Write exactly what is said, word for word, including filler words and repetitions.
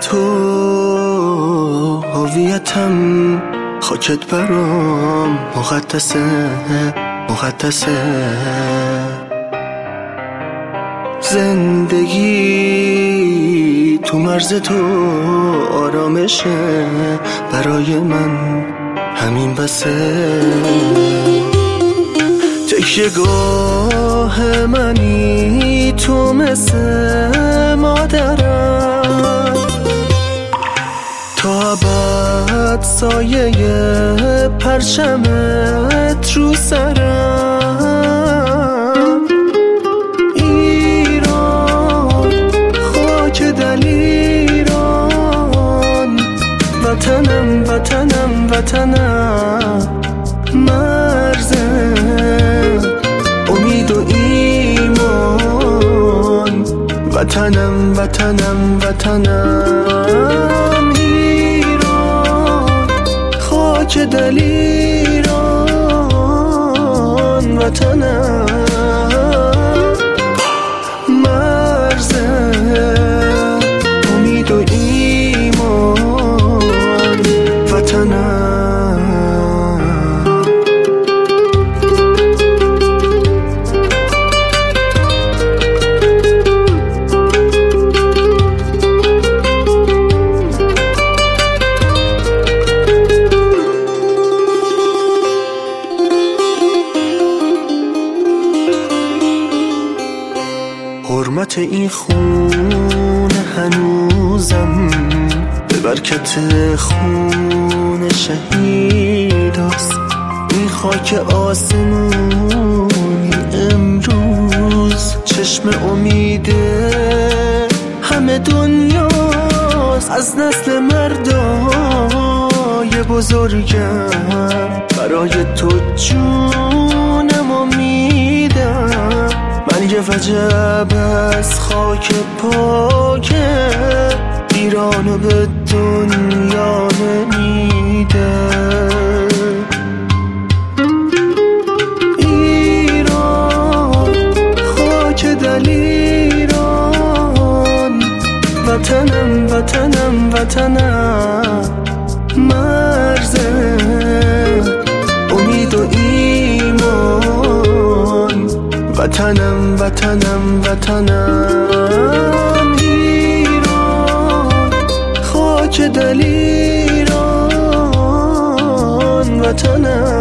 تو هویتم، خاکت برام مقدسه مقدسه. زندگی تو مرز تو آرامشه، برای من همین بسه. تکیه‌گاه منی تو، مثل مادرم، تا ابد سایه پرچمت رو سرم. ایران، خاک دلیران، وطنم وطنم وطنم، مرزه امید و ایمان، وطنم وطنم وطنم. ایران، خاک دلیران، وطنم، مرزه امید و ایمان، وطنم. حرمت این خون هنوزم به برکت خون شهیداست. این خاک آسمونی امروز چشم امید همه دنیاست. از نسل مردای بزرگم برای تو جونم و میدم. من یه وجب از خاک پاک ایرانو به دنیا نمیدم. ایران، خاک دلیران، وطنم وطنم وطنم، مرزه امید و ایمان، وطنم وطنم وطنم. ایران، خاک دلیران، وطنم.